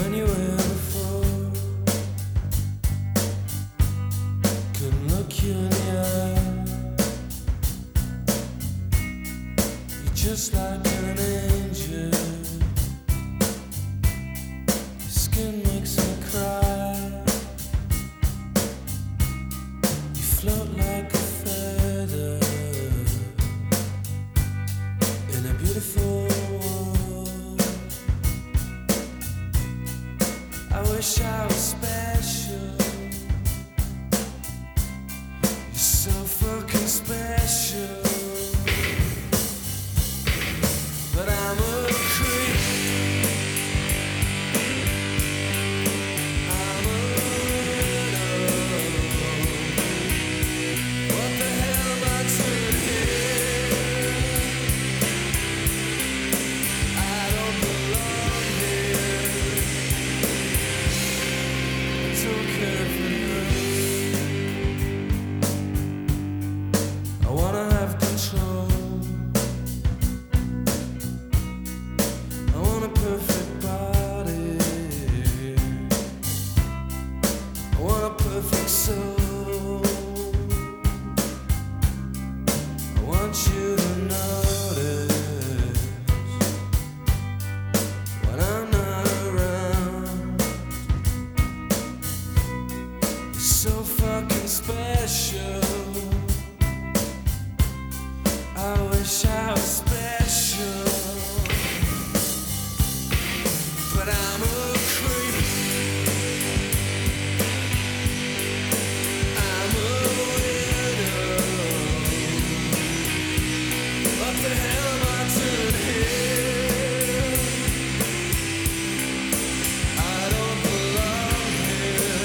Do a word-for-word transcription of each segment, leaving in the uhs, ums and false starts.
anywhere before. Couldn't look you in the eye. You're just like an angel. Your skin makes me cry. You float like a feather in a beautiful world. I wish I was special. You're so fucking special. But I'm a creep. I'm a widow. What the hell am I doing here? I don't belong here. I don't care for this. I wanna have control. I want a perfect body. I want a perfect soul. I want you to notice when I'm not around. You're so fucking special. I wish I was special. But I'm a creep. I'm a widow. What the hell am I doing here? I don't belong here.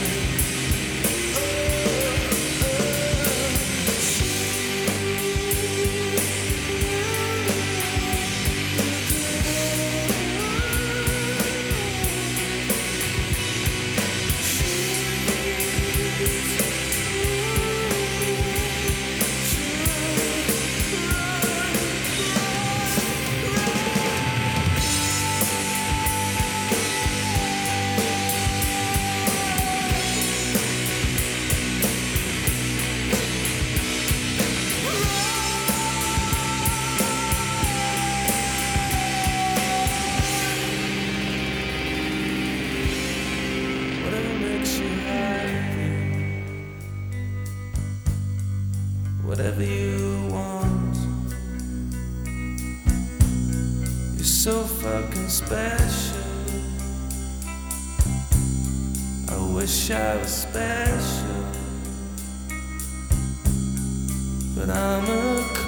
Whatever makes you happy, whatever you want. You're so fucking special. I wish I was special, but I'm a